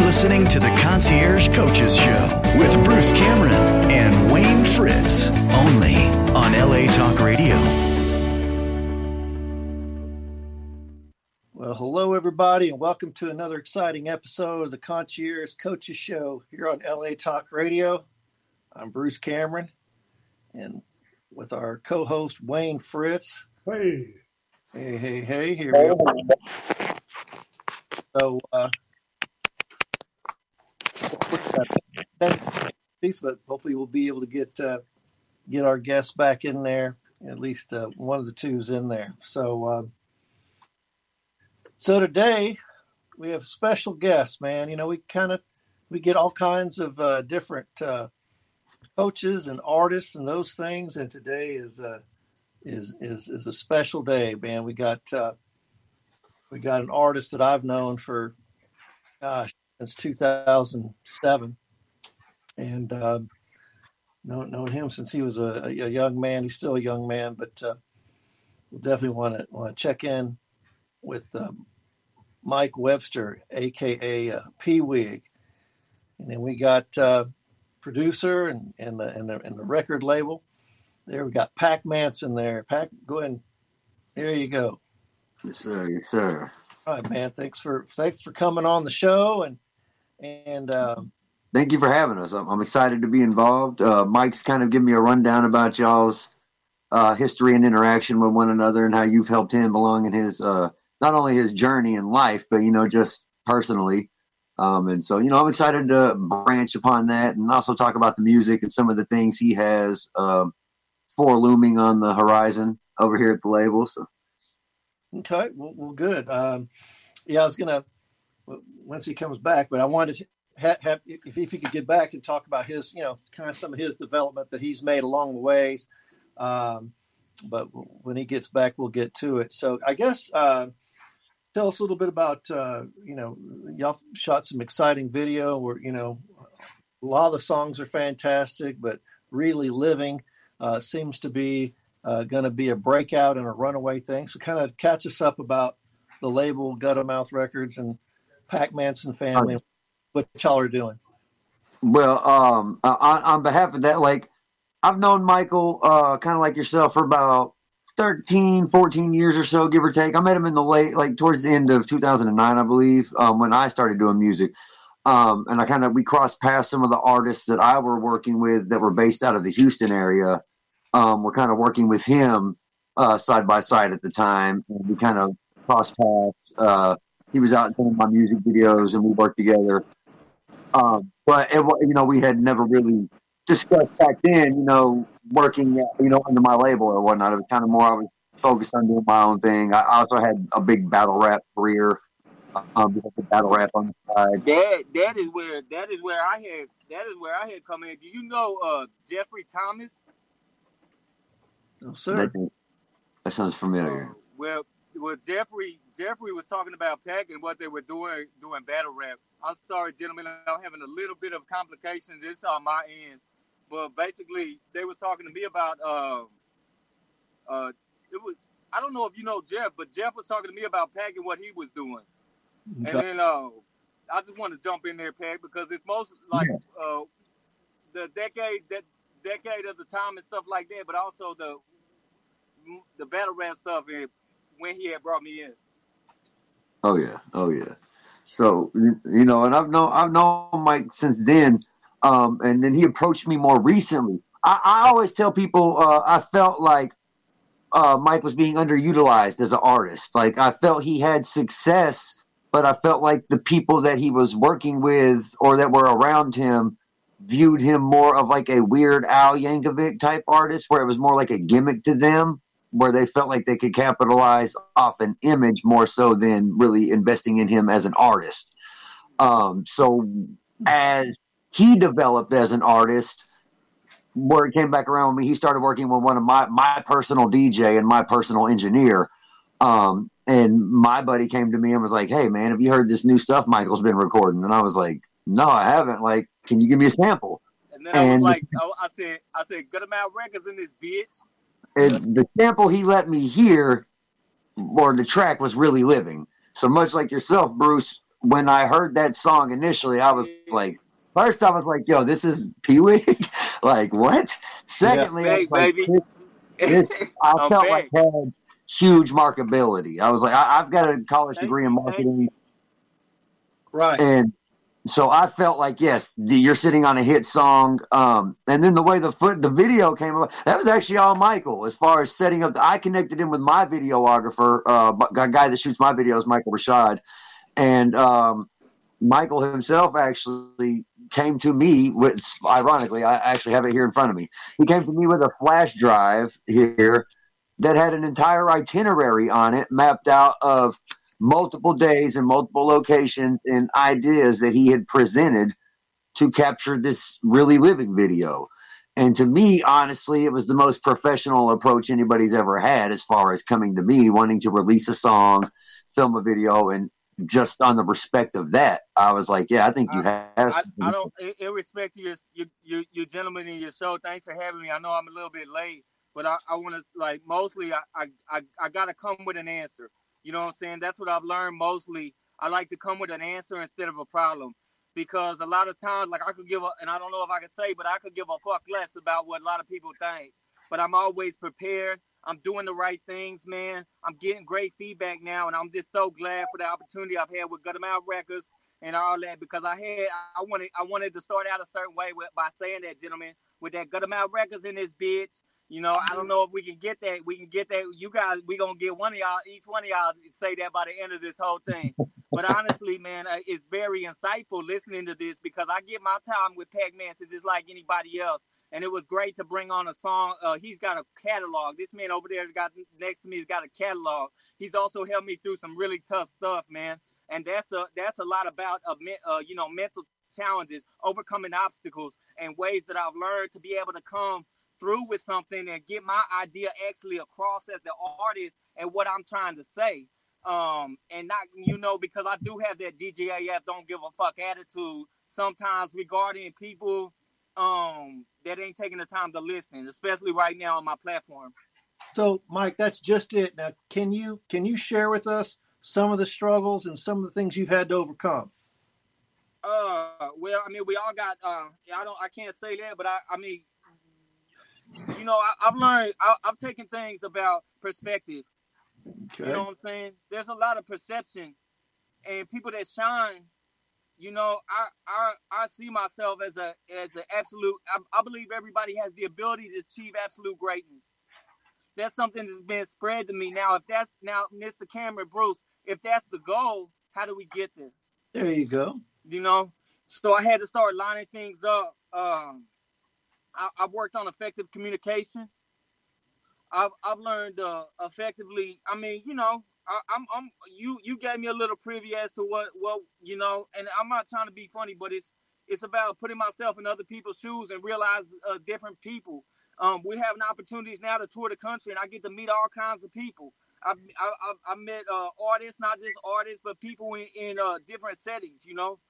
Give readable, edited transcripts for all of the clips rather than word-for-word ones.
listening to the Concierge Coaches Show with Bruce Cameron and Wayne Fritz, only on LA Talk Radio. Well, hello, everybody, and welcome to another exciting episode of the Concierge Coaches Show here on LA Talk Radio. I'm Bruce Cameron, and with our co-host, Wayne Fritz. Hey. Hey, here we go. So, but hopefully we'll be able to get our guests back in there. At least one of the two's in there. So today we have special guests, man. You know, we get all kinds of different coaches and artists and those things. And today is a special day, man. We got an artist that I've known for since 2007, and known him since he was a young man. He's still a young man, but we'll definitely want to check in with Mike Webster, aka P-Wig, and then we got producer and the record label. There we got Pac Manson there. Pac, go ahead. There you go. Yes, sir. Yes, sir. All right, man. Thanks for coming on the show and thank you for having us. I'm excited to be involved. Mike's kind of giving me a rundown about y'all's history and interaction with one another and how you've helped him along in his not only his journey in life, but just personally. And so I'm excited to branch upon that and also talk about the music and some of the things he has looming on the horizon over here at the label. So. Okay, well, good. I was gonna once he comes back, but I wanted to have if he could get back and talk about his, kind of some of his development that he's made along the ways. But when he gets back, we'll get to it. So I guess tell us a little bit about y'all shot some exciting video where a lot of the songs are fantastic, but Really Living seems to be going to be a breakout and a runaway thing. So kind of catch us up about the label Guttermouth Records and Pac Manson family, what y'all are doing. Well, on behalf of that, I've known Michael kind of like yourself for about 13, 14 years or so, give or take. I met him in the late, towards the end of 2009, I believe, when I started doing music. And we crossed past some of the artists that I were working with that were based out of the Houston area. We're kind of working with him side by side at the time. And we kind of crossed paths. He was out in some of my music videos, and we worked together. But we had never really discussed back then, working, under my label or whatnot. It was kind of more I was focused on doing my own thing. I also had a big battle rap career. Battle rap on the side. That is where I had come in. Do you know Jeffrey Thomas? No, sir. That sounds familiar. Well, Jeffrey was talking about Pac and what they were doing battle rap. I'm sorry, gentlemen, I'm having a little bit of complications. It's on my end, but basically they was talking to me about it was, I don't know if you know Jeff, but Jeff was talking to me about Pac and what he was doing. Okay. And then I just want to jump in there, Pac, because it's most the decade of the time and stuff like that, but also the battle rap stuff and when he had brought me in. Oh yeah. So and I've known Mike since then, and then he approached me more recently. I always tell people I felt like Mike was being underutilized as an artist. I felt he had success, but I felt like the people that he was working with or that were around him viewed him more of a Weird Al Yankovic type artist, where it was more like a gimmick to them, where they felt like they could capitalize off an image more so than really investing in him as an artist. So as he developed as an artist, where it came back around with me, he started working with one of my personal DJ and my personal engineer. And my buddy came to me and was like, "Hey man, have you heard this new stuff Michael's been recording?" And I was like, "No, I haven't. Can you give me a sample?" And then I was like, I said, Guttermouth Records in this bitch. And the sample he let me hear, or the track, was Really Living. So much like yourself, Bruce, when I heard that song initially, I was like, first I was like, yo, this is Pee Wee? Like, what? Secondly, I was like, I felt like it had huge marketability. I was like, I've got a college degree in marketing. Right. And so I felt like, yes, you're sitting on a hit song. And then the way the video came up, that was actually all Michael. As far as setting up, I connected him with my videographer, a guy that shoots my videos, Michael Rashad. And Michael himself actually came to me with, ironically, I actually have it here in front of me. He came to me with a flash drive here that had an entire itinerary on it mapped out of multiple days and multiple locations and ideas that he had presented to capture this really living video. And to me, honestly, it was the most professional approach anybody's ever had as far as coming to me, wanting to release a song, film a video, and just on the respect of that, I was like, yeah, I think you have. I don't, in respect to your gentlemen in your show, thanks for having me. I know I'm a little bit late, but I want to, like, mostly I got to come with an answer. You know what I'm saying? That's what I've learned mostly. I like to come with an answer instead of a problem, because a lot of times, like, I could give and I don't know if I can say, but I could give a fuck less about what a lot of people think. But I'm always prepared. I'm doing the right things, man. I'm getting great feedback now, and I'm just so glad for the opportunity I've had with Gutter Mouth Records and all that, because I wanted to start out a certain way by saying that, gentlemen, with that Gutter Mouth Records in this bitch. You know, I don't know if we can get that. We can get that. You guys, we going to get each one of y'all say that by the end of this whole thing. But honestly, man, it's very insightful listening to this, because I get my time with Pac-Man just like anybody else. And it was great to bring on a song. He's got a catalog. This man over there next to me has got a catalog. He's also helped me through some really tough stuff, man. And that's a lot about, mental challenges, overcoming obstacles, and ways that I've learned to be able to come through with something and get my idea actually across as the artist and what I'm trying to say. And not, because I do have that DJAF don't give a fuck attitude sometimes regarding people that ain't taking the time to listen, especially right now on my platform. So, Mike, that's just it. Now, can you share with us some of the struggles and some of the things you've had to overcome? Well, I mean, we all got, I can't say that, but I've learned, I've taken things about perspective. Okay. You know what I'm saying? There's a lot of perception, and people that shine, I see myself as an absolute, I believe everybody has the ability to achieve absolute greatness. That's something that's been spread to me. Now, Mr. Cameron Bruce, if that's the goal, how do we get there? There you go. So I had to start lining things up. I've worked on effective communication. I've learned effectively. I mean, you gave me a little preview as to what and I'm not trying to be funny, but it's about putting myself in other people's shoes and realize different people. We're having opportunities now to tour the country, and I get to meet all kinds of people. I met artists, not just artists, but people in different settings,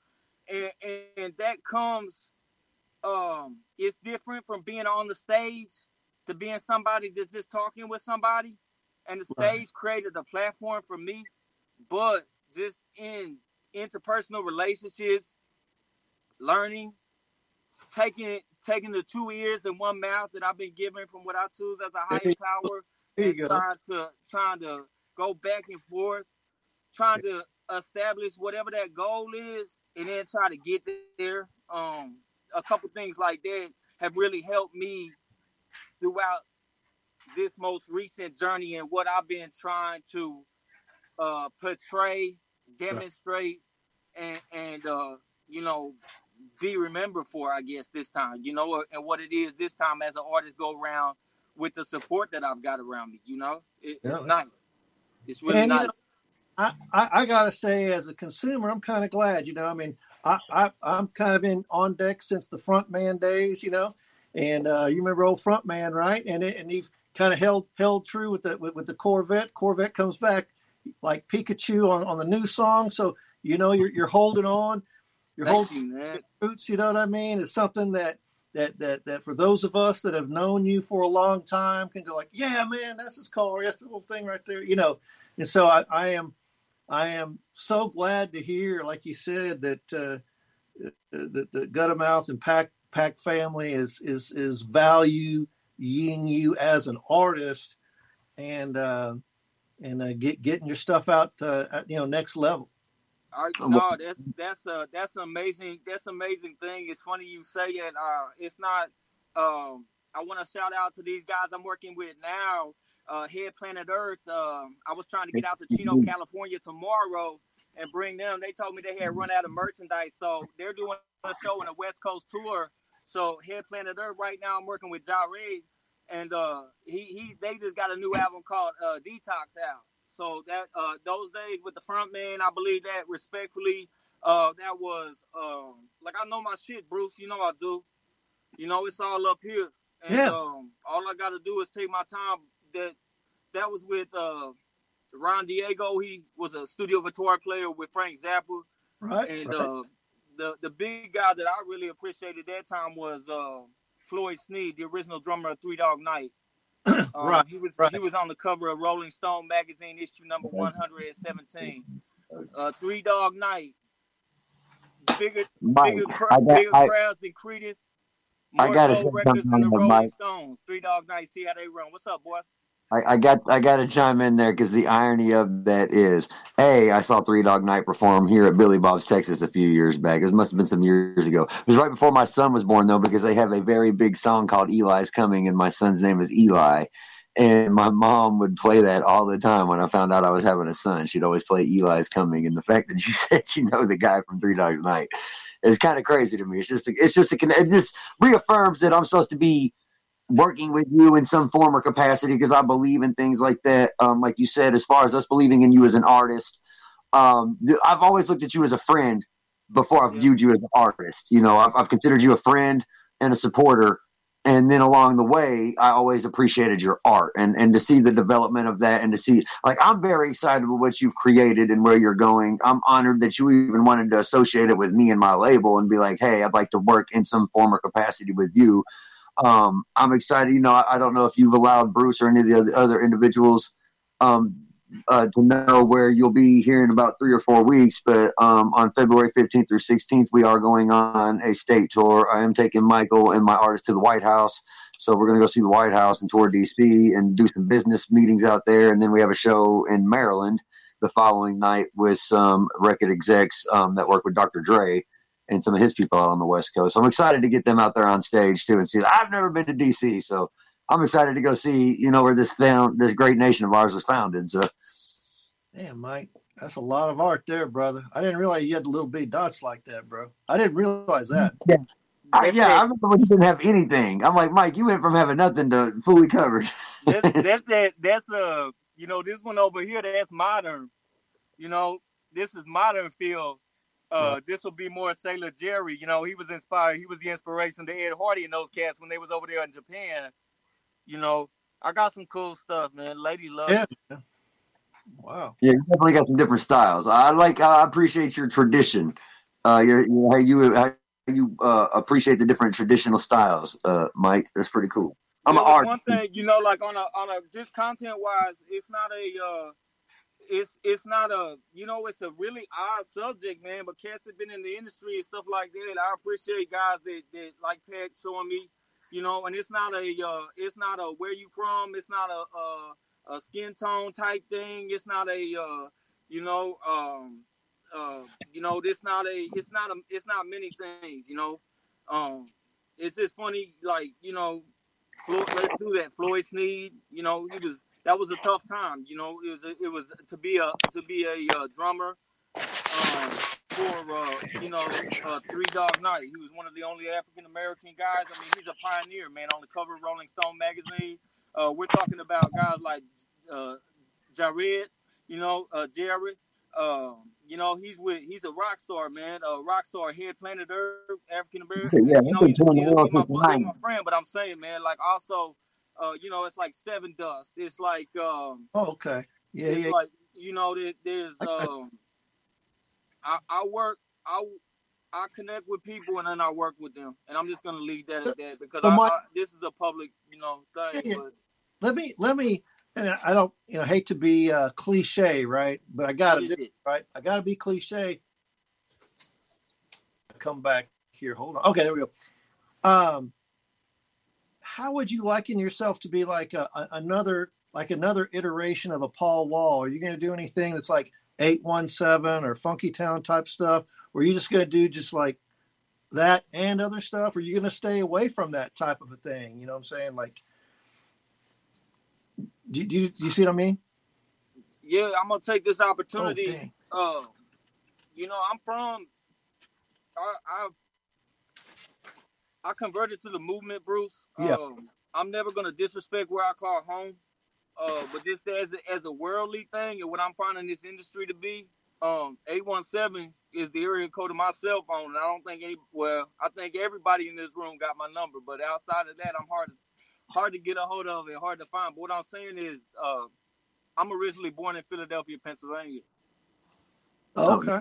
and that comes. It's different from being on the stage to being somebody that's just talking with somebody, and the stage created a platform for me. But just in interpersonal relationships, learning, taking the 2 ears and 1 mouth that I've been given from what I choose as a higher power, and trying to go back and forth, trying to establish whatever that goal is, and then try to get there. A couple things like that have really helped me throughout this most recent journey and what I've been trying to portray, demonstrate, and be remembered for, I guess, this time, and what it is this time as an artist go around with the support that I've got around me, it's nice. It's really nice. I gotta say, as a consumer, I'm kind of glad, I'm kind of been on deck since the Frontman days, and you remember old Frontman, right? And you've kind of held true with the Corvette. Corvette comes back like Pikachu on the new song, so you're holding on, you're holding roots. You know what I mean? It's something that for those of us that have known you for a long time can go like, yeah, man, that's his car, that's the whole thing right there, And so I am I am so glad to hear, like you said, that the Guttermouth and Pack family is valuing you as an artist and getting your stuff out at, next level. No, that's an amazing thing. It's funny you say that. It's not. I want to shout out to these guys I'm working with now. Head Planet Earth. I was trying to get out to Chino, California tomorrow and bring them. They told me they had run out of merchandise, so they're doing a show in a West Coast tour. So Head Planet Earth right now, I'm working with Jared, and they just got a new album called Detox out. So that those days with the front man, I believe that respectfully, that was like I know my shit, Bruce. You know I do. It's all up here, and all I got to do is take my time. That was with Ron Diego. He was a studio guitar player with Frank Zappa, right? And the big guy that I really appreciated that time was Floyd Sneed, the original drummer of Three Dog Night. Right. He was on the cover of Rolling Stone magazine, issue number 117. Three Dog Night, bigger crowds than Creedence. More gold records than the Rolling Stones. Three Dog Night. See how they run. What's up, boys? I got to chime in there because the irony of that is, I saw Three Dog Night perform here at Billy Bob's, Texas a few years back. It must have been some years ago. It was right before my son was born, though, because they have a very big song called Eli's Coming, and my son's name is Eli. And my mom would play that all the time when I found out I was having a son. She'd always play Eli's Coming. And the fact that you said the guy from Three Dogs Night is kind of crazy to me. It just reaffirms that I'm supposed to be working with you in some form or capacity because I believe in things like that. Like you said, as far as us believing in you as an artist, I've always looked at you as a friend before I've viewed you as an artist. I've considered you a friend and a supporter. And then along the way, I always appreciated your art and to see the development of that and to see, I'm very excited with what you've created and where you're going. I'm honored that you even wanted to associate it with me and my label and be like, hey, I'd like to work in some form or capacity with you. I'm excited. I don't know if you've allowed Bruce or any of the other individuals to know where you'll be here in about 3 or 4 weeks, but on February 15th through 16th, we are going on a state tour. I am taking Michael and my artist to the White House. So we're going to go see the White House and tour DC and do some business meetings out there. And then we have a show in Maryland the following night with some record execs that work with Dr. Dre and some of his people out on the West Coast. So I'm excited to get them out there on stage too and see that. I've never been to DC, so I'm excited to go see, where this great nation of ours was founded. So, damn, Mike, that's a lot of art there, brother. I didn't realize you had little bitty dots like that, bro. I didn't realize that. Yeah, I remember when you didn't have anything. I'm like, Mike, you went from having nothing to fully covered. That's this one over here, that's modern. This is modern feel. This will be more Sailor Jerry. He was inspired. He was the inspiration to Ed Hardy and those cats when they was over there in Japan. I got some cool stuff, man. Lady Love. Yeah. Wow. Yeah, you definitely got some different styles. I appreciate your tradition. How you appreciate the different traditional styles, Mike. That's pretty cool. I'm an artist. One thing, on a just content wise, it's not a it's a really odd subject, man. But cats have been in the industry and stuff like that. I appreciate guys that like Pat showing me, and it's not a where you from. It's not a skin tone type thing. It's not it's not many things, it's just funny, let's do that. Floyd Sneed, that was a tough time, it was to be a drummer for Three Dog Night. He was one of the only African American guys. I mean, he's a pioneer, man, on the cover of Rolling Stone magazine. We're talking about guys like Jared, Jared. He's a rock star, man. A rock star, Head Planet Earth, African American. Yeah, he's my friend, but I'm saying, man, also, it's like Seven Dust. It's like okay. Yeah, it's yeah. like, there's I connect with people and then I work with them, and I'm just gonna leave that at that because this is a public, thing. Yeah. But Let me And I don't, hate to be cliche, right? But I got to do it, right. I got to be cliche. Come back here. Hold on. Okay, there we go. How would you liken yourself to be like another iteration of a Paul Wall? Are you going to do anything that's like 817 or Funky Town type stuff? Or are you just going to do just like that and other stuff? Or are you going to stay away from that type of a thing? You know what I'm saying? Like, do you see what I mean? Yeah, I'm gonna take this opportunity. Oh, I'm from. I converted to the movement, Bruce. Yeah. I'm never gonna disrespect where I call home. But just as a worldly thing, and what I'm finding this industry to be, 817 is the area code of my cell phone, and I don't think I think everybody in this room got my number, but outside of that, I'm hard to get a hold of and hard to find. But what I'm saying is, I'm originally born in Philadelphia, Pennsylvania. Oh, okay.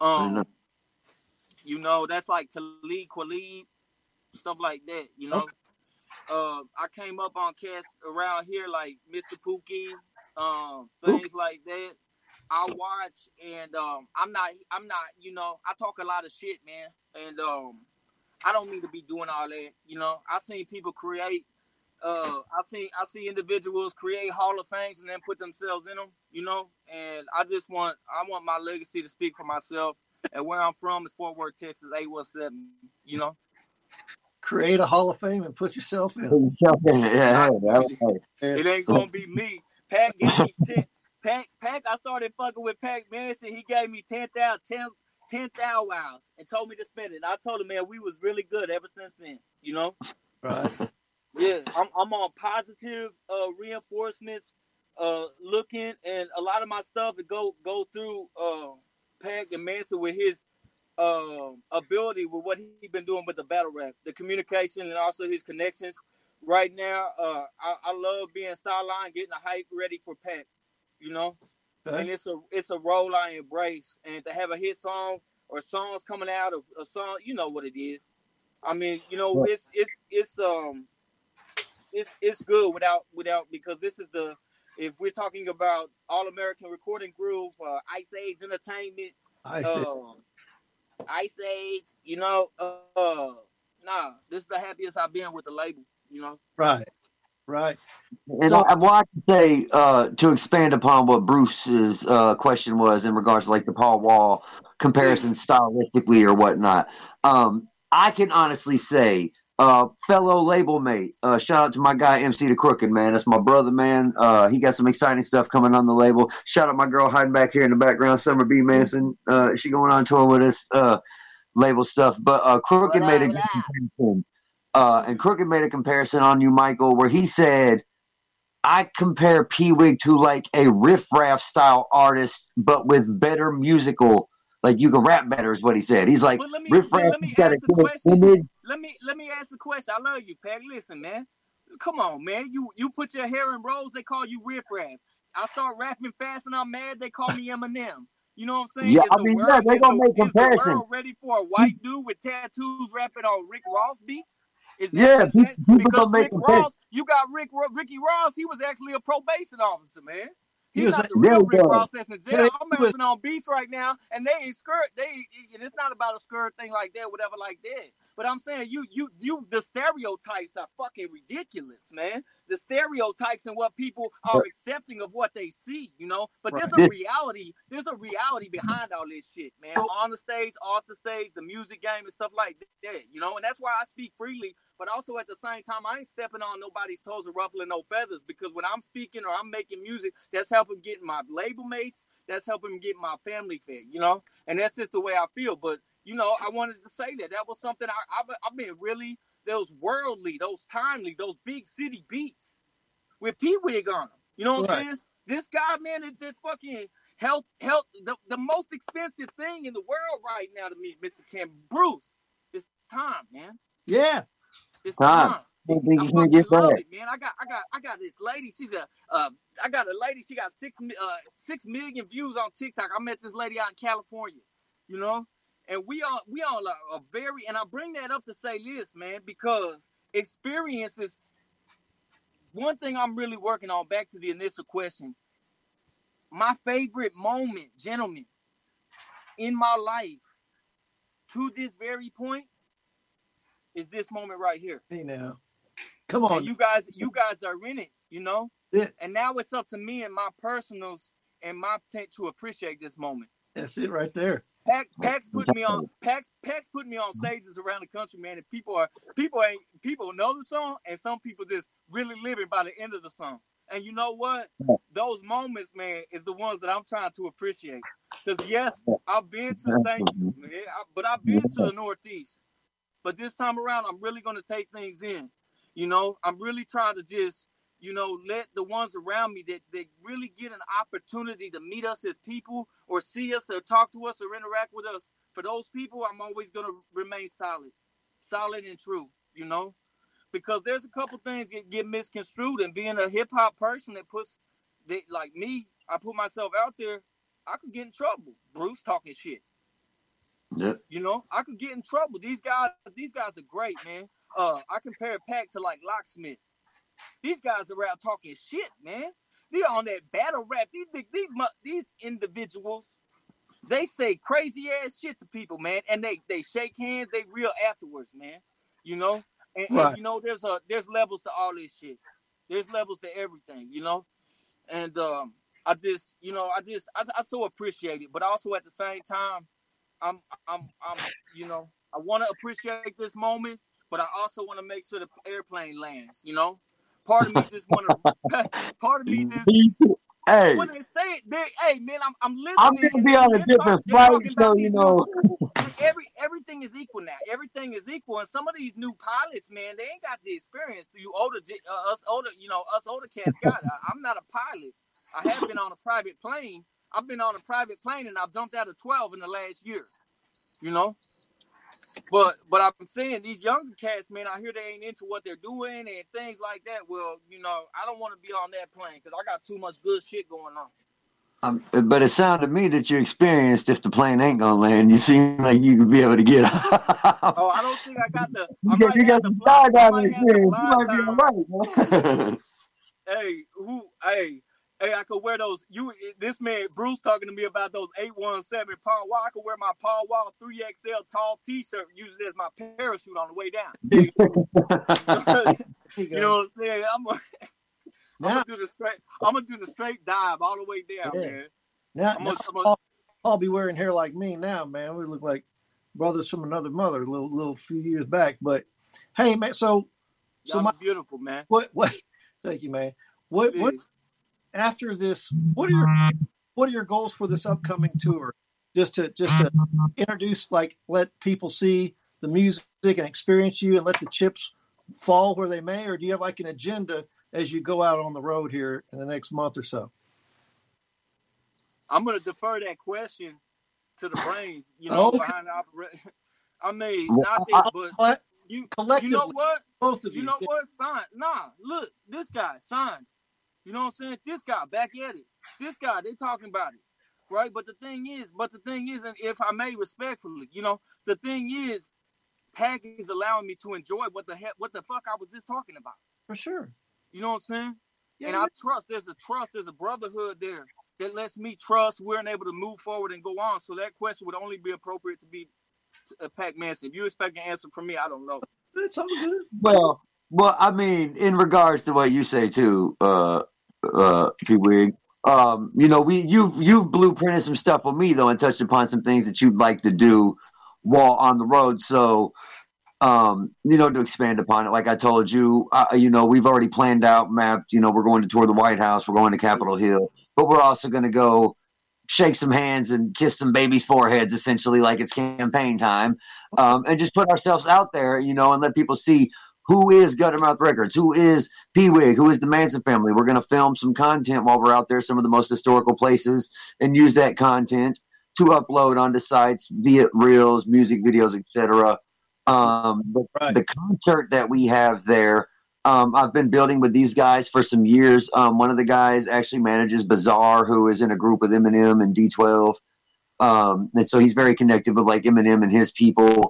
That's like Talib Kweli, stuff like that. Okay. I came up on cats around here like Mr. Pookie, things like that. I watch, and I'm not. I talk a lot of shit, man, and I don't mean to be doing all that. I seen people create. I see individuals create Hall of Fames and then put themselves in them. And I want my legacy to speak for myself. And where I'm from is Fort Worth, Texas, 817. Create a Hall of Fame and put yourself in. Yeah, it ain't gonna be me. Pac gave me 10. Pac, I started fucking with Pac Manson. He gave me 10 thou wows and told me to spend it. And I told him, man, we was really good ever since then. Right. Yeah, I'm on positive reinforcements, looking, and a lot of my stuff it go through Pac and Manson with his ability with what he's been doing with the battle rap, the communication, and also his connections. Right now, I love being sideline, getting the hype ready for Pac, Okay. and it's a role I embrace. And to have a hit song or songs coming out of a song, you know what it is. I mean, it's good without because this is if we're talking about All American Recording Group, Ice Age Entertainment, Ice Age, this is the happiest I've been with the label, Right. And I want to say, to expand upon what Bruce's question was in regards to like the Paul Wall comparison stylistically or whatnot. I can honestly say, fellow label mate, shout out to my guy MC the Crooked, man. That's my brother, man. He got some exciting stuff coming on the label. Shout out my girl hiding back here in the background, Summer B. Manson. She going on tour with us, label stuff. But Crooked made a good comparison. And Crooked made a comparison on you, Michael, where he said, I compare P-Wig to like a riff-raff style artist, but with better musical, like you can rap better is what he said. He's like, riff-raff. Let me ask the question. Let me ask the question. I love you, Pac. Listen, man. Come on, man. You put your hair in rolls, they call you riff-raff. I start rapping fast and I'm mad, they call me Eminem. You know what I'm saying? Yeah, they're going to make comparisons. Is the world ready for a white dude with tattoos rapping on Rick Ross beats? Because Rick Ross, you got Ricky Ross, he was actually a probation officer, man. He's not the real Rick Ross that's in jail. I'm rapping on beats right now, and they ain't skirt. It's not about a skirt thing like that, whatever like that. But I'm saying the stereotypes are fucking ridiculous, man. The stereotypes and what people are accepting of what they see, But there's a reality. There's a reality behind all this shit, man. On the stage, off the stage, the music game and stuff like that, And that's why I speak freely. But also at the same time, I ain't stepping on nobody's toes or ruffling no feathers, because when I'm speaking or I'm making music, that's helping get my label mates, that's helping get my family fed, And that's just the way I feel. But I wanted to say that was something I've been really, those worldly, those timely, those big city beats with P-Wig on them. You know what I'm saying? This guy, man, it just fucking help the most expensive thing in the world right now to me, Mr. Kim. Bruce, it's time, man. Yeah. It's time. I fucking love it, man. I got this lady. I got a lady. She got 6 million views on TikTok. I met this lady out in California, and we all are very. And I bring that up to say this, man, because experiences. one thing I'm really working on, back to the initial question, my favorite moment, gentlemen, in my life to this very point is this moment right here. Hey now, come on. And you guys are in it, you know? Yeah. And now it's up to me and my personals and my intent to appreciate this moment. That's it right there. Pax put me on stages around the country, man, and people know the song, and some people just really living by the end of the song. And you know what? Those moments, man, is the ones that I'm trying to appreciate. Because yes, I've been to but I've been to the Northeast. But this time around, I'm really going to take things in. You know, I'm really trying to just, you know, let the ones around me that really get an opportunity to meet us as people or see us or talk to us or interact with us. For those people, I'm always going to remain solid and true, you know, because there's a couple things that get misconstrued, and being a hip hop person like me, I put myself out there, I could get in trouble. Bruce talking shit. Yeah. You know, I could get in trouble. These guys are great, man. I compare Pac to like Locksmith. These guys are out talking shit, man. They're on that battle rap. These individuals, they say crazy ass shit to people, man, and they shake hands. They real afterwards, man. You know, and you know, there's levels to all this shit. There's levels to everything, you know. And I so appreciate it, but also at the same time, I'm you know, I want to appreciate this moment, but I also want to make sure the airplane lands, you know. Part of me just want to. Part of me just. Hey. When they say it, hey man, I'm listening. I'm gonna be on a different flight, so you know. Everything is equal now. Everything is equal, and some of these new pilots, man, they ain't got the experience. Us older cats got it. I'm not a pilot. I have been on a private plane. I've been on a private plane, and I've jumped out of 12 in the last year. You know. But I'm saying these younger cats, man, I hear they ain't into what they're doing and things like that. Well, you know, I don't want to be on that plane because I got too much good shit going on. But it sounded to me that you experienced if the plane ain't gonna land, you seem like you could be able to get out. Oh, I don't think I got the. You got the skydiving experience. You might be all right. Hey, I could wear those. This man Bruce talking to me about those 817 Paul Wall. I could wear my Paul Wall 3XL tall T-shirt, use it as my parachute on the way down. You know what I'm saying? I'm gonna do the straight dive all the way down, man. Now I'll be wearing hair like me now, man. We look like brothers from another mother, a little few years back. But hey, man, so beautiful, man. What? Thank you, man. What? After this, what are your goals for this upcoming tour? Just to introduce, like, let people see the music and experience you, and let the chips fall where they may, or do you have like an agenda as you go out on the road here in the next month or so? I'm going to defer that question to the brain. You know, behind the operation. I mean, but you know what? Both of you. You know what? Signed. Nah, look, this guy signed. You know what I'm saying? This guy back at it. This guy, they talking about it, right? But the thing is, and if I may respectfully, you know, the thing is, Pac is allowing me to enjoy what the fuck I was just talking about. For sure. You know what I'm saying? Yeah, and I trust. There's a brotherhood there that lets me trust we're able to move forward and go on. So that question would only be appropriate to be Pac Manson. If you expect an answer from me, I don't know. It's all good. Well, I mean, in regards to what you say too, P-Wig, you know, you've blueprinted some stuff with me though, and touched upon some things that you'd like to do while on the road. So, you know, to expand upon it, like I told you, you know, we've already planned out, mapped. You know, we're going to tour the White House, we're going to Capitol Hill, but we're also going to go shake some hands and kiss some babies' foreheads, essentially, like it's campaign time, and just put ourselves out there, you know, and let people see who is Guttermouth Records, who is P-Wig, who is the Manson family. We're going to film some content while we're out there, some of the most historical places, and use that content to upload onto sites, via reels, music videos, etc. The concert that we have there, I've been building with these guys for some years. One of the guys actually manages Bizarre, who is in a group with Eminem and D12. And so he's very connected with like Eminem and his people.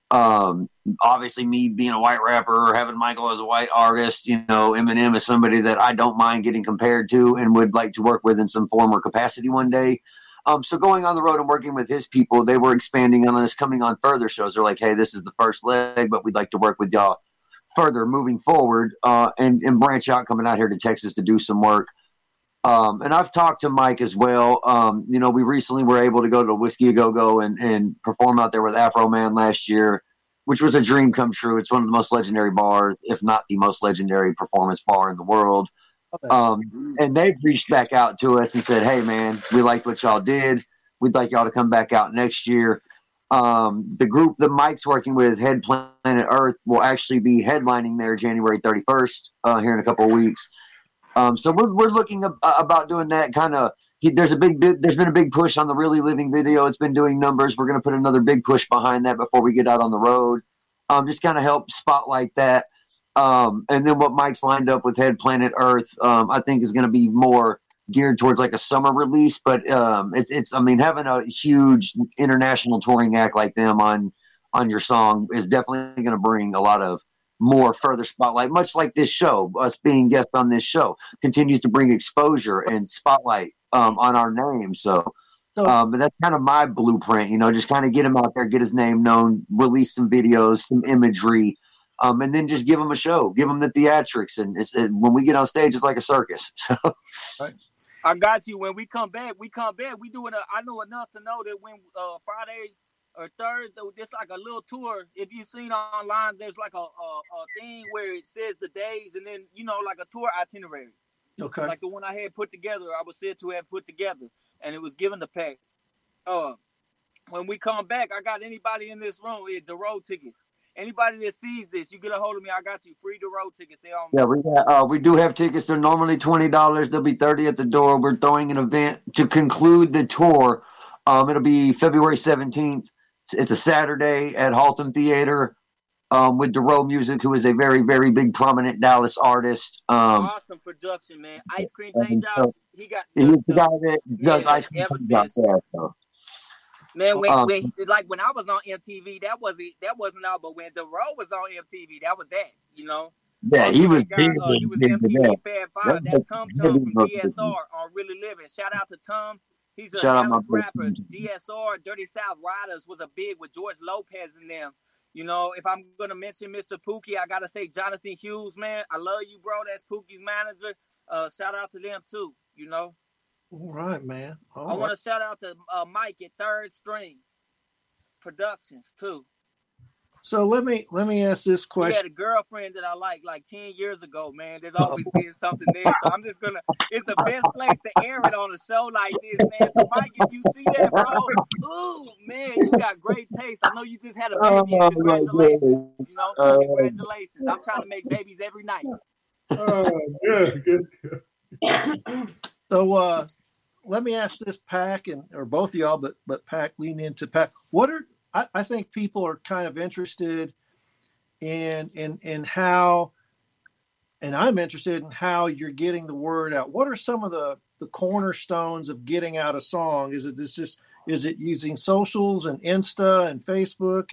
Obviously, me being a white rapper, having Michael as a white artist, Eminem is somebody that I don't mind getting compared to and would like to work with in some form or capacity one day. So going on the road and working with his people, they were expanding on us, coming on further shows. They're like, hey, this is the first leg, but we'd like to work with y'all further moving forward and branch out, coming out here to Texas to do some work. And I've talked to Mike as well. We recently were able to go to Whiskey A Go-Go and perform out there with Afro Man last year, which was a dream come true. It's one of the most legendary bars, if not the most legendary performance bar in the world. And they've reached back out to us and said, hey, man, we liked what y'all did. We'd like y'all to come back out next year. The group that Mike's working with, Head Planet Earth, will actually be headlining there January 31st here in a couple of weeks. So we're looking about doing that kind of. There's been a big push on the Really Living video. It's been doing numbers. We're going to put another big push behind that before we get out on the road. Just kind of help spotlight that. And then what Mike's lined up with Head Planet Earth, I think is going to be more geared towards like a summer release. But having a huge international touring act like them on your song is definitely going to bring a lot of more further spotlight, much like this show, us being guests on this show continues to bring exposure and spotlight on our name. So but that's kind of my blueprint, just kind of get him out there, get his name known, release some videos, some imagery, and then just give him a show, give him the theatrics. And when we get on stage, it's like a circus. So. Right. I got you. When we come back, we doing I know enough to know that when Friday or Thursday, it's like a little tour. If you've seen online, there's like a thing where it says the days and then, like a tour itinerary. Okay. Like the one I had put together, I was said to have put together, and it was given the pack. When we come back, I got anybody in this room, the road tickets. Anybody that sees this, you get a hold of me. I got you free the road tickets. They on. Yeah, we do have tickets. They're normally $20. They'll be $30 at the door. We're throwing an event to conclude the tour. It'll be February 17th. It's a Saturday at Haltom Theater with Dero Music, who is a very, very big, prominent Dallas artist. Awesome production, man. Ice Cream Paint Job. He's the guy that does Ice Cream Paint Job there. So. Man, when I was on MTV, that wasn't out. But when Dero was on MTV, that was that. Yeah, he was big. He was MTV Fab 5. That's Tom from DSR on Really Living. Shout out to Tom. He's a Dallas rapper. DSR, Dirty South Riders was a big with George Lopez and them. If I'm going to mention Mr. Pookie, I got to say Jonathan Hughes, man. I love you, bro. That's Pookie's manager. Shout out to them, too, All right, man. I want to shout out to Mike at Third String Productions, too. So let me ask this question. He had a girlfriend that I like 10 years ago, man. There's always been something there. So I'm just going to, it's the best place to air it on a show like this, man. So Mike, if you see that, bro, ooh, man, you got great taste. I know you just had a baby. Congratulations. Congratulations. I'm trying to make babies every night. Good. So let me ask this, Pac, or both of y'all, but Pac, lean into Pac. I think people are kind of interested in how, and I'm interested in how you're getting the word out. What are some of the cornerstones of getting out a song? Is it using socials and Insta and Facebook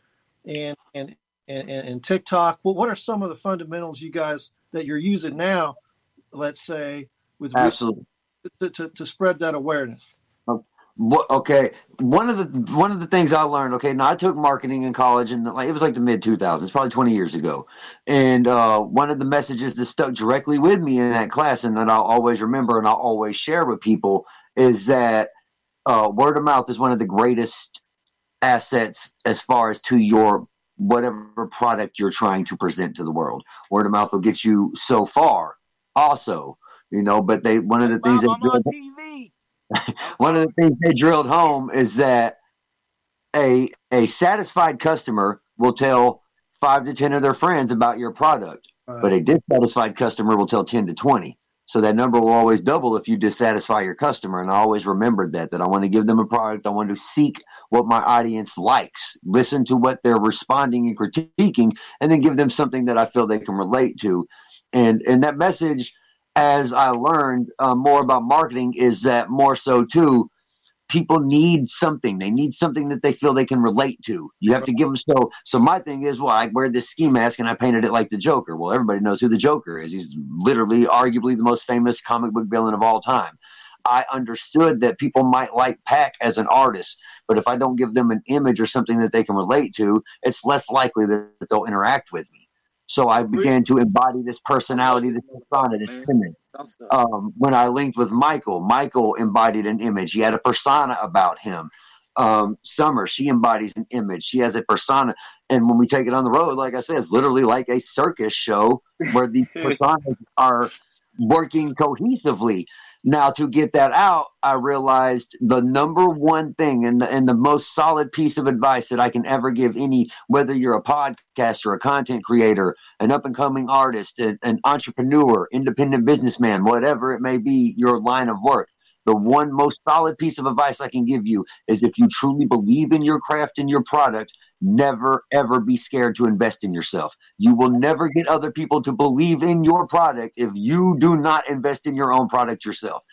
and TikTok? Well, what are some of the fundamentals you guys that you're using now, let's say, with absolutely to spread that awareness? Okay, one of the things I learned. Okay, now I took marketing in college, and it was like the mid 2000s, probably 20 years ago. And one of the messages that stuck directly with me in that class, and that I'll always remember and I'll always share with people, is that word of mouth is one of the greatest assets as far as to your whatever product you're trying to present to the world. Word of mouth will get you so far, also. But one of the things on TV. One of the things they drilled home is that a satisfied customer will tell 5 to 10 of their friends about your product, but a dissatisfied customer will tell 10 to 20. So that number will always double if you dissatisfy your customer. And I always remembered that I want to give them a product. I want to seek what my audience likes, listen to what they're responding and critiquing, and then give them something that I feel they can relate to. And that message, as I learned more about marketing, is that more so too, people need something. They need something that they feel they can relate to. You have to give them so my thing is, well, I wear this ski mask and I painted it like the Joker. Well, everybody knows who the Joker is. He's literally arguably the most famous comic book villain of all time. I understood that people might like Pac as an artist, but if I don't give them an image or something that they can relate to, it's less likely that they'll interact with me. So I began to embody this personality, this persona, this image. When I linked with Michael embodied an image. He had a persona about him. Summer, she embodies an image. She has a persona. And when we take it on the road, like I said, it's literally like a circus show where the personas are working cohesively. Now, to get that out, I realized the number one thing and the most solid piece of advice that I can ever give whether you're a podcaster, a content creator, an up-and-coming artist, an entrepreneur, independent businessman, whatever it may be, your line of work. The one most solid piece of advice I can give you is if you truly believe in your craft and your product, never, ever be scared to invest in yourself. You will never get other people to believe in your product if you do not invest in your own product yourself.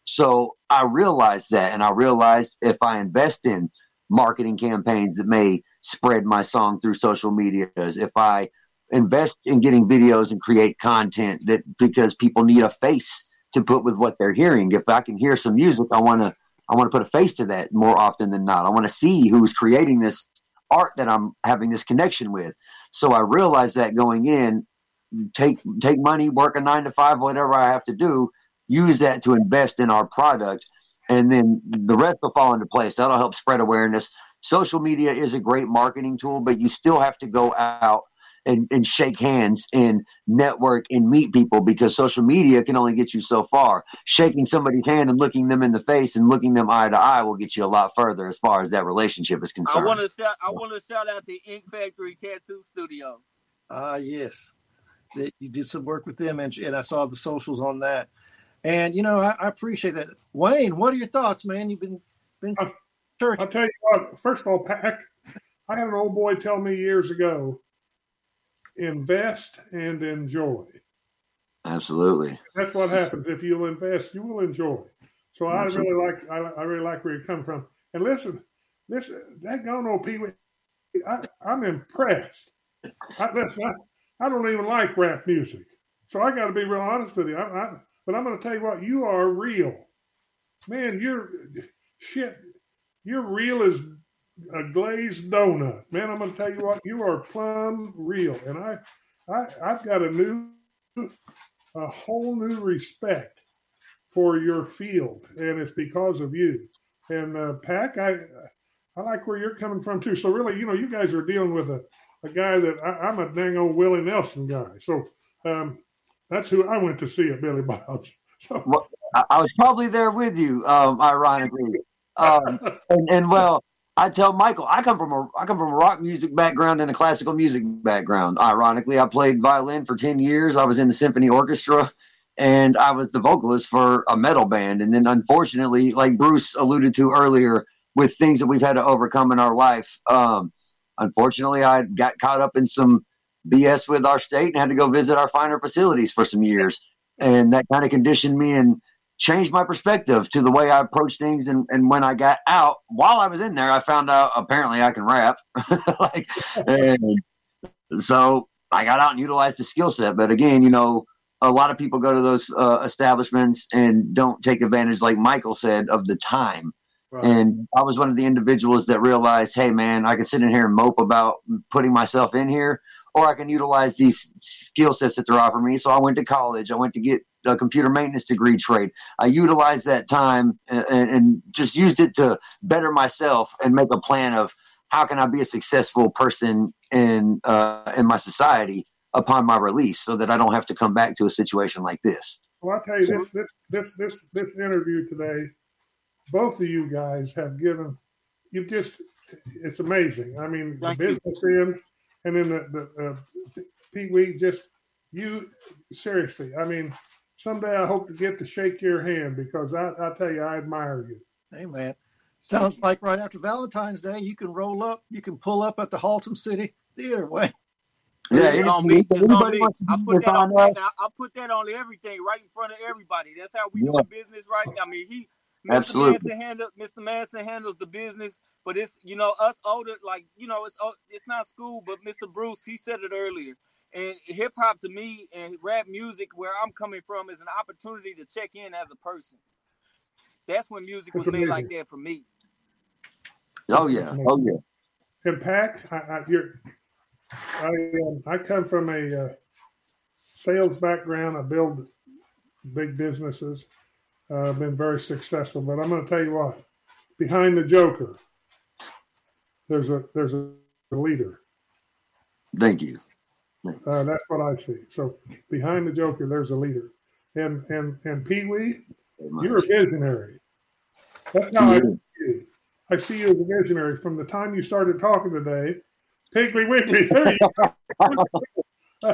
So I realized that, and I realized if I invest in marketing campaigns that may spread my song through social medias, if I invest in getting videos and create content that because people need a face to put with what they're hearing. If I can hear some music, I want to put a face to that more often than not. I want to see who's creating this art that I'm having this connection with. So I realized that going in, take money, work a 9 to 5, whatever I have to do, use that to invest in our product, and then the rest will fall into place. That'll help spread awareness. Social media is a great marketing tool, but you still have to go out and shake hands and network and meet people because social media can only get you so far. Shaking somebody's hand and looking them in the face and looking them eye to eye will get you a lot further as far as that relationship is concerned. I want to shout out the Ink Factory Tattoo Studio. Yes. You did some work with them, and I saw the socials on that. And, I appreciate that. Wayne, what are your thoughts, man? You've been church. I'll tell you what, first of all, Pac, I had an old boy tell me years ago, invest and enjoy. Absolutely. That's what happens. If you'll invest, you will enjoy. So I really like where you're coming from. And listen, that gone old Pee Wee, I'm impressed. I don't even like rap music. So I got to be real honest with you. But I'm going to tell you what, you are real. Man, you're real as a glazed donut. Man, I'm going to tell you what, you are plumb real. And I've got a whole new respect for your field, and it's because of you. And Pac, I like where you're coming from too. So really, you guys are dealing with a guy that I'm a dang old Willie Nelson guy. So that's who I went to see at Billy Bob's. So. Well, I was probably there with you, ironically. Well, I tell Michael, I come from a rock music background and a classical music background. Ironically, I played violin for 10 years. I was in the symphony orchestra, and I was the vocalist for a metal band. And then, unfortunately, like Bruce alluded to earlier, with things that we've had to overcome in our life, unfortunately, I got caught up in some BS with our state and had to go visit our finer facilities for some years. And that kind of conditioned me and changed my perspective to the way I approach things. And when I got out, while I was in there, I found out apparently I can rap. And so I got out and utilized the skill set. But again, a lot of people go to those establishments and don't take advantage, like Michael said, of the time. Right. And I was one of the individuals that realized, hey, man, I can sit in here and mope about putting myself in here, or I can utilize these skill sets that they're offering me. So I went to college. I went to get a computer maintenance degree trade. I utilized that time and just used it to better myself and make a plan of how can I be a successful person in my society upon my release so that I don't have to come back to a situation like this. Well, I'll tell you, this interview today, both of you guys have given, it's amazing. I mean, the business end and then the Pee Wee, just you, seriously. I mean, someday I hope to get to shake your hand because I tell you, I admire you. Hey, man. Sounds like right after Valentine's Day, you can pull up at the Haltom City Theater, Wayne. Yeah, it's on me. It's on me. I put that on everything right in front of everybody. That's how we do business, right? I mean, Absolutely. Mr. Manson handles the business, but it's, us older, like, it's not school, but Mr. Bruce, he said it earlier. And hip hop to me and rap music, where I'm coming from, is an opportunity to check in as a person. That's when music was made like that for me. Oh yeah. And Pac, I come from a sales background. I build big businesses. I've been very successful, but I'm going to tell you what. Behind the Joker, there's a leader. Thank you. That's what I see. So behind the Joker, there's a leader. And Pee Wee, you're a visionary. That's how I see you. I see you as a visionary from the time you started talking today. Piggly Wiggly, there you go.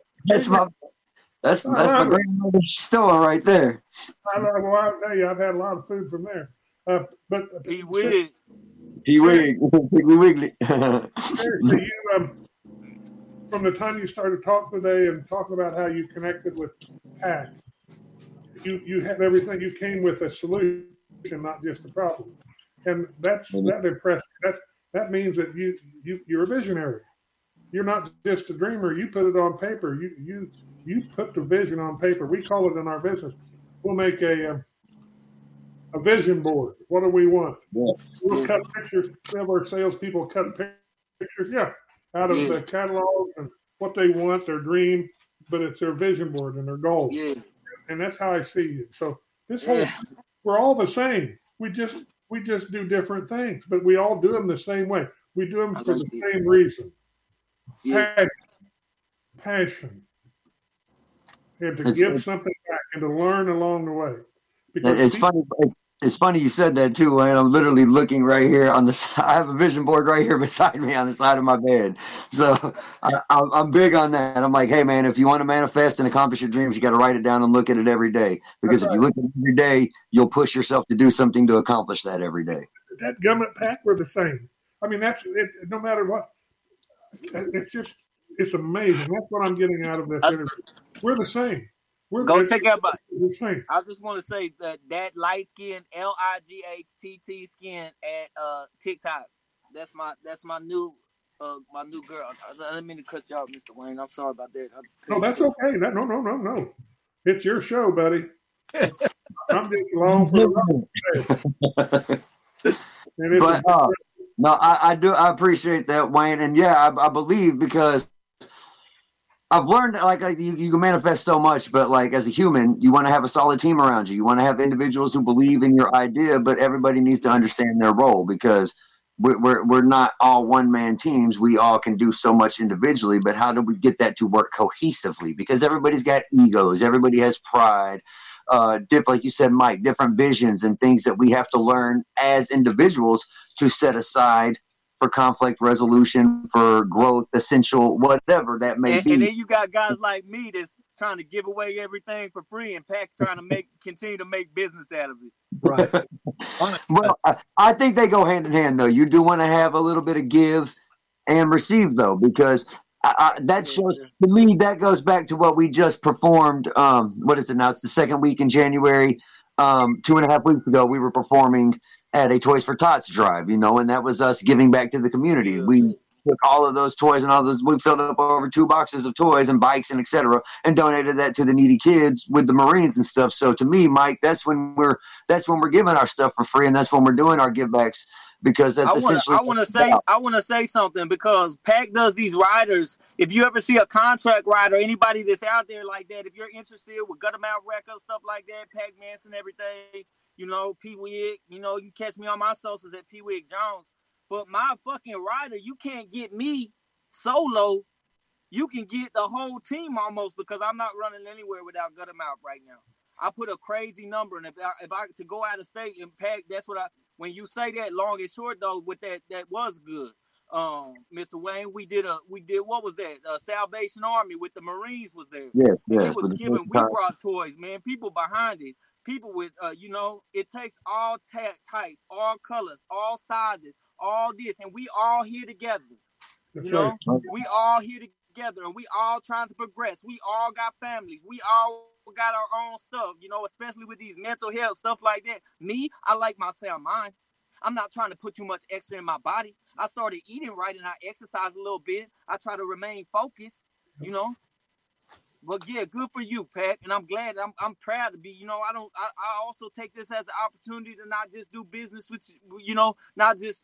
That's my grandmother's store right there. I'll tell you, I've had a lot of food from there. But Pee Wee. Piggly Wiggly. Seriously, from the time you started talking today and talking about how you connected with Pac, you had everything. You came with a solution, not just a problem, and that impressed me. That means that you're a visionary. You're not just a dreamer. You put it on paper. You put the vision on paper. We call it in our business. We'll make a vision board. What do we want? Yeah. We'll cut pictures. We have our salespeople cut pictures. Yeah. Out of the catalog and what they want, their dream, but it's their vision board and their goals. Yeah. And that's how I see it. So this whole, we're all the same. We just do different things, but we all do them the same way. We do them for the same reason. Yeah. Passion. And to give something back and to learn along the way. Because It's funny you said that too, Wayne. I'm literally looking right here on the. I have a vision board right here beside me on the side of my bed. So I'm big on that. I'm like, hey man, if you want to manifest and accomplish your dreams, you got to write it down and look at it every day. Because if you look at it every day, you'll push yourself to do something to accomplish that every day. That Gummit Pack, we're the same. I mean, that's it. No matter what, it's amazing. That's what I'm getting out of this interview. We're the same. Go check out I just want to say that light skin LIGHTT skin at TikTok. That's my new girl. I didn't mean to cut you off, Mr. Wayne. I'm sorry about that. No, that's okay. No. It's your show, buddy. I'm just along for the ride. No, I do. I appreciate that, Wayne, and yeah, I believe because I've learned like you can manifest so much, but like as a human, you want to have a solid team around you. You want to have individuals who believe in your idea, but everybody needs to understand their role because we're not all one-man teams. We all can do so much individually, but how do we get that to work cohesively? Because everybody's got egos, everybody has pride, like you said, Mike, different visions and things that we have to learn as individuals to set aside for conflict resolution, for growth, essential, whatever that may be. And then you got guys like me that's trying to give away everything for free, and Pac trying to continue to make business out of it. Right. Well, I think they go hand in hand, though. You do want to have a little bit of give and receive, though, because that shows to me that goes back to what we just performed. What is it now? It's the second week in January. 2.5 weeks ago, we were performing at a Toys for Tots drive, and that was us giving back to the community. Yeah. We took all of those toys and all those, we filled up over 2 boxes of toys and bikes and etc. and donated that to the needy kids with the Marines and stuff. So to me, Mike, that's when we're giving our stuff for free, and that's when we're doing our givebacks because that's I want to say something because Pac does these riders. If you ever see a contract rider, anybody that's out there like that, if you're interested with Gut 'em Out Records, stuff like that, Pac Manson, everything. Pee Wig, you can catch me on my socials at Pee Wig Jones. But my fucking rider, you can't get me solo. You can get the whole team almost because I'm not running anywhere without Gut 'em Out right now. I put a crazy number, and if I to go out of state and Pac, that's what when you say that long and short though, with that was good. Mr. Wayne, we did what was that? Salvation Army with the Marines was there. Yes. It was giving. We brought toys, man. People behind it. People with, it takes all types, all colors, all sizes, all this, and we all here together. That's right. We all here together, and we all trying to progress. We all got families. We all got our own stuff, you know, especially with these mental health stuff like that. Me, I like my sound mind. I'm not trying to put too much extra in my body. I started eating right and I exercise a little bit. I try to remain focused, you know. But yeah, good for you, Pat. And I'm glad. I'm proud to be. You know, I also take this as an opportunity to not just do business with, you know, not just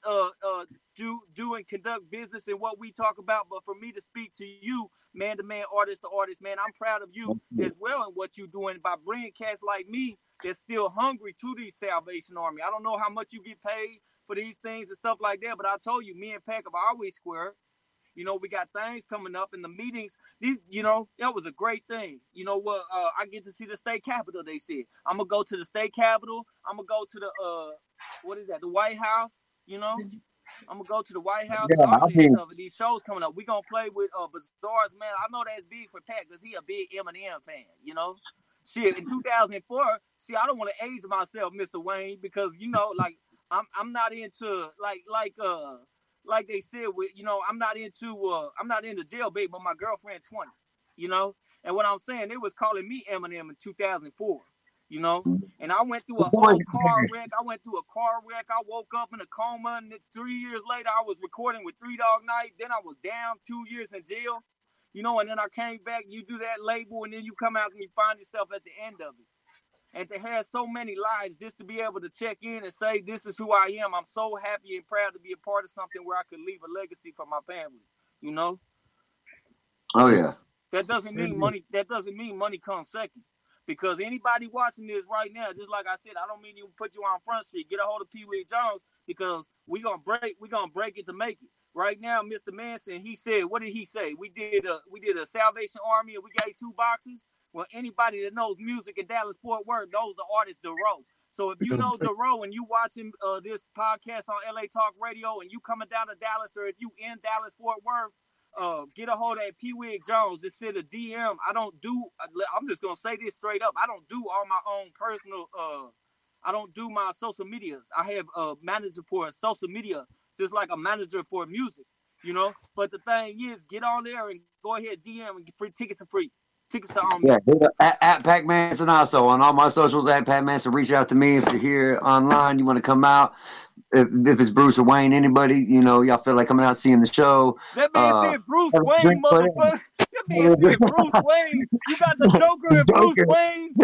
do and conduct business and what we talk about, but for me to speak to you, man to man, artist to artist, man. I'm proud of you as well and what you're doing by bringing cats like me that's still hungry to the Salvation Army. I don't know how much you get paid for these things and stuff like that, but I told you, me and Pat have always squared. You know, we got things coming up in the meetings. These, you know, that was a great thing. You know what? I get to see the state capitol. They said I'm gonna go to the state capitol. I'm gonna go to the what is that? The White House. You know, I'm gonna go to the White House. Yeah, All this stuff. These shows coming up. We gonna play with Bazaars, man. I know that's big for Pat because he a big Eminem fan. You know, shit. In 2004, see, I don't want to age myself, Mr. Wayne, because you know, like I'm not into like they said, with, you know, I'm not into jailbait, but my girlfriend 20, you know. And what I'm saying, they was calling me Eminem in 2004, you know. And I went through a whole car wreck. I woke up in a coma, and 3 years later, I was recording with 3 Dog Night. Then I was down 2 years in jail, you know. And then I came back. You do that label, and then you come out and you find yourself at the end of it. And to have so many lives, just to be able to check in and say, this is who I am. I'm so happy and proud to be a part of something where I could leave a legacy for my family, you know? Oh, yeah. That doesn't mean money. That doesn't mean money comes second. Because anybody watching this right now, just like I said, I don't mean to put you on Front Street. Get a hold of Pee Wee Jones because we're gonna break it to make it. Right now, Mr. Manson, he said, what did he say? We did a Salvation Army and we gave 2 boxes. Well, anybody that knows music in Dallas-Fort Worth knows the artist Dero. So if you know Dero and you watching this podcast on LA Talk Radio and you coming down to Dallas, or if you in Dallas-Fort Worth, get a hold of Pee Wee Jones. Just send a DM. I'm just going to say this straight up. I don't do all my own personal, I don't do my social medias. I have a manager for social media, just like a manager for music, you know. But the thing is, get on there and go ahead, DM, and get free tickets are free. Tickets are on me. Yeah, at Pac Manson also on all my socials at Pac Manson. Reach out to me if you're here online. You want to come out. If it's Bruce or Wayne, anybody, you know, y'all feel like coming out seeing the show. That man said Bruce Wayne, motherfucker. That man said Bruce Wayne. You got the Joker and Bruce Wayne.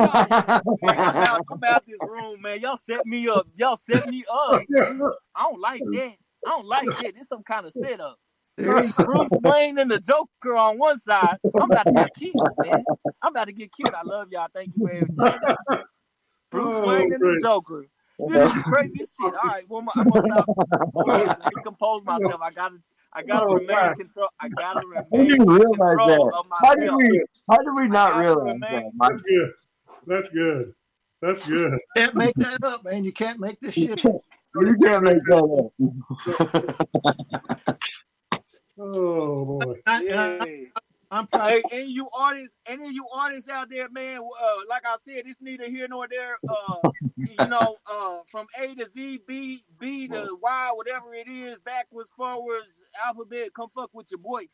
I'm out this room, man. Y'all set me up. I don't like that. It's some kind of setup. Bruce Wayne and the Joker on one side. I'm about to get killed, man. I love y'all. Thank you for everything. Bruce Wayne and the Joker. This is crazy as shit. All right, well, I'm gonna stop. I'm gonna recompose myself. I gotta remain control. I gotta remain control of myself. How did we not realize that? That's good. You can't make that up, man. You can't make this shit. You can't make that up. Oh boy! I'm proud. Hey, any of you artists out there, man. Like I said, it's neither here nor there. You know, from A to Z, B to Y, whatever it is, backwards, forwards, alphabet. Come fuck with your boy.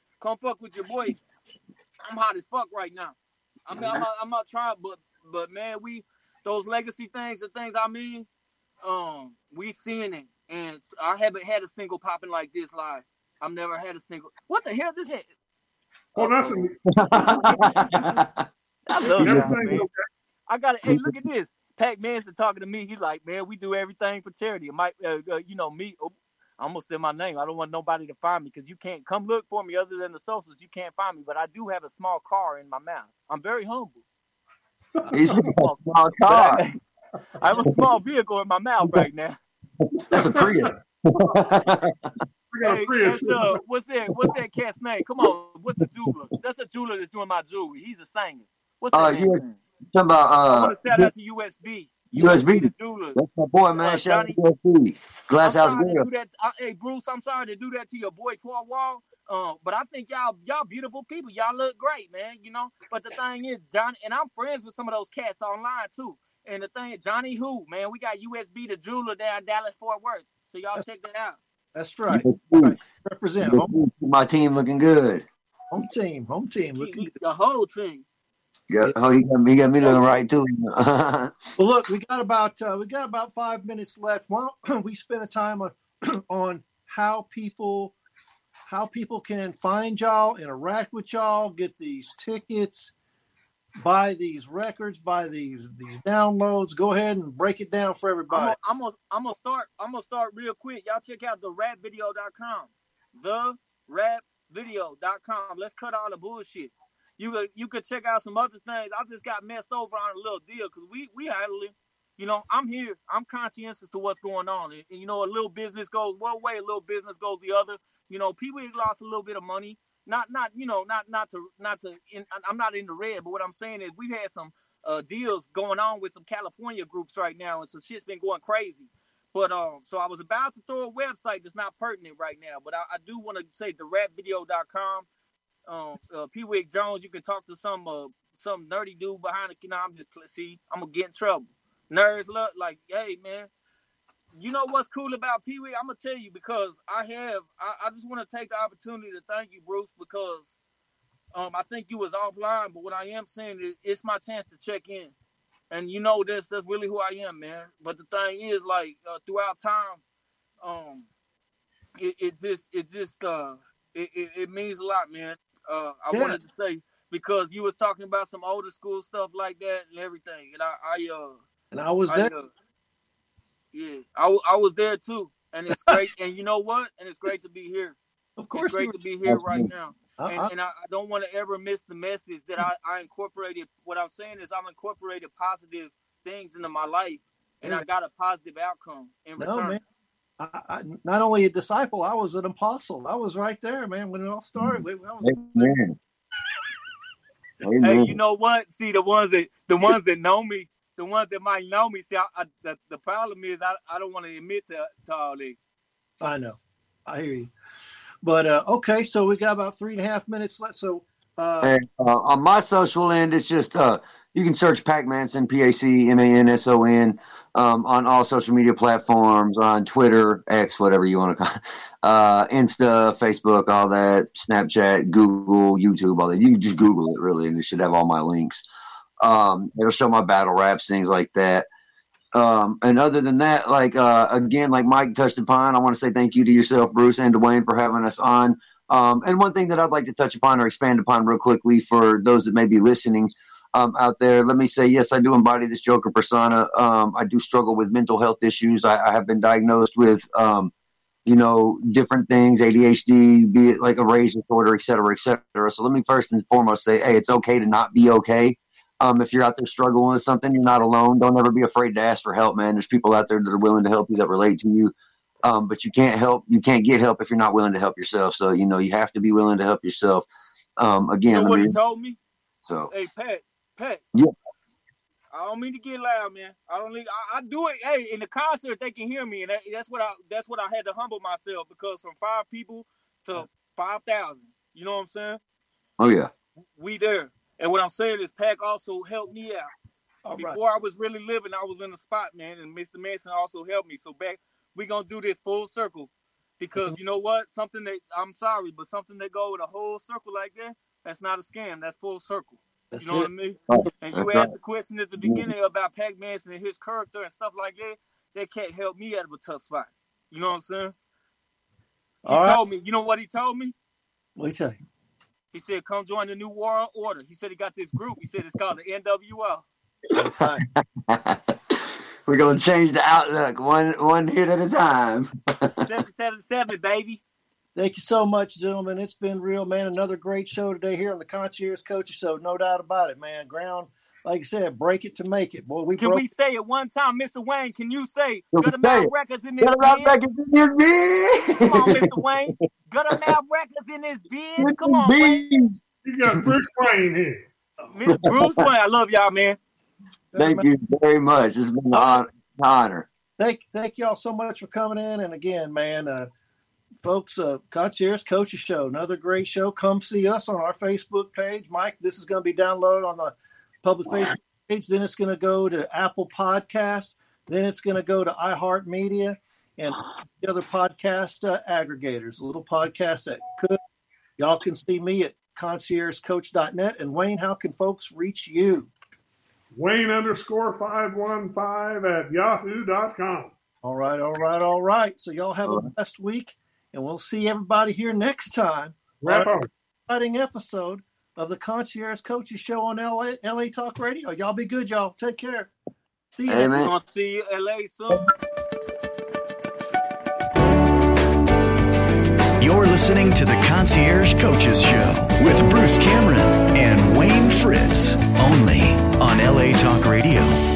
I'm hot as fuck right now. I mean, I'm not trying, but man, those legacy things, the things I mean, we seeing it, and I haven't had a single popping like this live. I've never had a single. What the hell this hit? Oh, nothing. I love that, man. I got it. Hey, look at this. Pac Manson talking to me. He's like, man, we do everything for charity. It might, you know, me. I'm gonna say my name. I don't want nobody to find me because you can't come look for me other than the socials. You can't find me. But I do have a small car in my mouth. I'm very humble. He's a small car. I have a small vehicle in my mouth right now. That's a Prius. Hey, what's that cat's name? Come on, what's the jeweler? That's a jeweler that's doing my jewelry. He's a singer. What's that name? Talking about I want to shout out to USB. USB, the jeweler. That's my boy, man. Shout out to USB. Glass House Grill. Hey, Bruce, I'm sorry to do that to your boy Paul Wall. But I think y'all beautiful people. Y'all look great, man. You know. But the thing is, Johnny, and I'm friends with some of those cats online too. And the thing is, Johnny Who, man, we got USB the jeweler down in Dallas-Fort Worth. So y'all check that out. That's right. Right. Represent. My team looking good. Home team. Looking good. The whole team. Yeah. Oh, he got me looking right too. Well, look, we got about 5 minutes left. Why don't we spend the time on how people can find y'all, interact with y'all, get these tickets, buy these records, buy these downloads. Go ahead and break it down for everybody. I'm gonna start real quick. Y'all check out therapvideo.com. Therapvideo.com. Let's cut all the bullshit. You could check out some other things. I just got messed over on a little deal because we handle it. You know, I'm here. I'm conscientious to what's going on. And you know, a little business goes one way, a little business goes the other. You know, Pee Wee lost a little bit of money. Not to. I'm not in the red, but what I'm saying is we've had some deals going on with some California groups right now, and some shit's been going crazy. But so I was about to throw a website that's not pertinent right now, but I do want to say therapvideo.com. Pee Wee Jones, you can talk to some nerdy dude behind the. You know, I'm gonna get in trouble. Nerds look like, hey man, you know what's cool about Pee Wee? I'm gonna tell you because I just want to take the opportunity to thank you, Bruce, because I think you was offline, but what I am saying is it's my chance to check in, and you know that's really who I am, man. But the thing is, like throughout time, it means a lot, man. I wanted to say because you was talking about some older school stuff like that and everything, and I was there. Yeah, I was there too, and it's great. And you know what? And it's great to be here. Of course, it's great to be here right now. And I don't want to ever miss the message that I incorporated. What I'm saying is I've incorporated positive things into my life, and I got a positive outcome in return. Man. I not only a disciple, I was an apostle. I was right there, man, when it all started. Amen. Hey, you know what? See, the ones that know me, the ones that might know me. See, the problem is I don't want to admit to all this. I know, I hear you. But okay, so we got about 3.5 minutes left. So on my social end, it's just you can search Pac Manson, PACMANSON, on all social media platforms, on Twitter, X, whatever you want to call it, Insta, Facebook, all that, Snapchat, Google, YouTube, all that. You can just Google it, really, and it should have all my links. It'll show my battle raps, things like that. And other than that, like again, like Mike touched upon, I want to say thank you to yourself, Bruce, and Dwayne for having us on. And one thing that I'd like to touch upon or expand upon real quickly for those that may be listening out there, let me say, yes, I do embody this Joker persona. I do struggle with mental health issues. I have been diagnosed with, different things, ADHD, be it like a rage disorder, et cetera, et cetera. So let me first and foremost say, hey, it's okay to not be okay. If you're out there struggling with something, you're not alone. Don't ever be afraid to ask for help, man. There's people out there that are willing to help you, that relate to you. But you can't get help if you're not willing to help yourself. So, you have to be willing to help yourself. Again, you know what he told me? So, hey, Pat. Yes. I don't mean to get loud, man. I do it. Hey, in the concert, they can hear me, and that's what I had to humble myself because from 5 people to 5,000. You know what I'm saying? Oh yeah. We there. And what I'm saying is Pac also helped me out. Before I was really living, I was in the spot, man, and Mr. Manson also helped me. So we're going to do this full circle because you know what? Something that, I'm sorry, but something that go with a whole circle like that, that's not a scam. That's full circle. You know what I mean? And you asked the question at the beginning about Pac Manson and his character and stuff like that. That can't help me out of a tough spot. You know what I'm saying? He told me, you know what he told me? What did he tell you? He said, come join the New World Order. He said he got this group. He said it's called the NWO. We're going to change the outlook one hit at a time. 777, baby. Thank you so much, gentlemen. It's been real, man. Another great show today here on the Concierge Coaches Show. No doubt about it, man. Ground, like I said, break it to make it. Boy, Can we say it one time, Mr. Wayne? Can you say Gutter Mouth Records in this biz? Come on, Mr. Wayne. Gutter Mouth Records in this biz. Come on, Wayne. You got Bruce Wayne here. Mr. Bruce Wayne, I love y'all, man. Thank you very much. It's been an honor. Thank y'all so much for coming in. And again, man, folks, Concierge Coaches Show, another great show. Come see us on our Facebook page. Mike, this is going to be downloaded on the public Facebook page. Then it's going to go to Apple Podcast. Then it's going to go to iHeartMedia and the other podcast aggregators, little podcasts that could. Y'all can see me at conciergecoach.net. And Wayne, how can folks reach you? Wayne_515 at yahoo.com. All right. So y'all have a blessed week, and we'll see everybody here next time. Wrap on. Exciting episode of the Concierge Coaches Show on LA Talk Radio. Y'all be good, y'all. Take care. See you. Hey, man. We're gonna see you LA soon. You're listening to the Concierge Coaches Show with Bruce Cameron and Wayne Fritz, only on LA Talk Radio.